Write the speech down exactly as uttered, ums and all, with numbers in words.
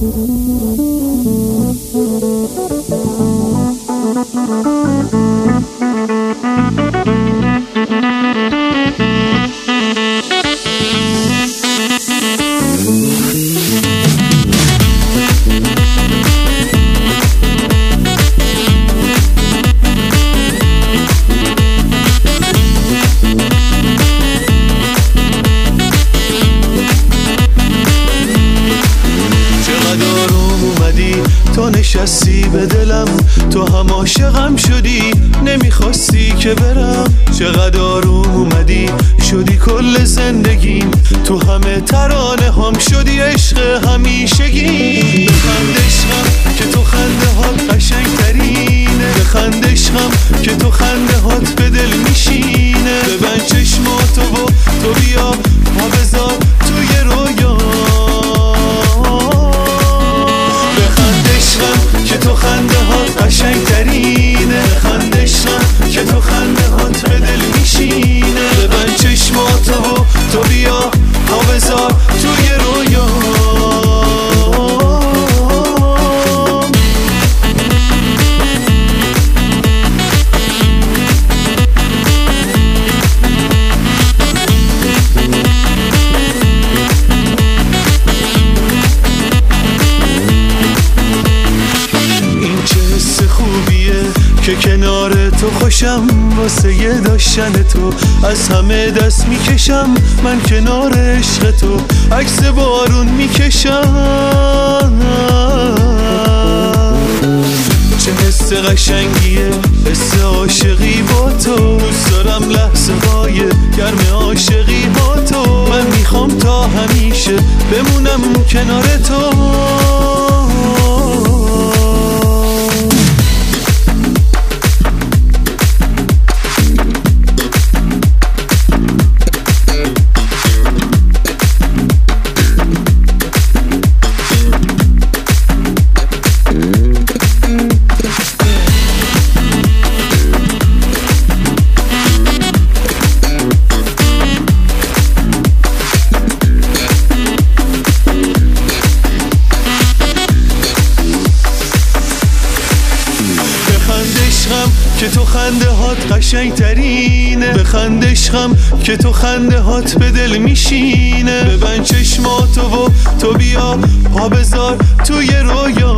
تو نشستی به دلم، تو هم عاشقم شدی، نمیخواستی که برم. چقدر آروم اومدی شدی کل زندگیم، تو همه ترانه هم شدی عشق همیشگی. بخند عشقم که تو خنده هات قشنگ ترینه، بخند عشقم که تو خنده هات به دل میشینه. ببند چشماتو و تو بیا پا بذار توی رویا، که تو خنده هات قشنگ ترینه، خنده عشقم که تو خنده هات به دل میشینه. ببند چشماتو و تو بیا پا بذار توی رویا. که کنار تو خوشم، واسه یه داشتن تو از همه دست میکشم. من کنار عشق تو عکس بارون میکشم. چه حس قشنگیه حس عاشقی با تو، دوست دارم لحظه های گرم عاشقی با تو. من میخوام تا همیشه بمونم کنار تو. که تو خنده هات قشنگ ترینه، بخند عشقم که تو خنده هات به دل میشینه. ببند چشماتو و تو بیا پا بذار توی رویا.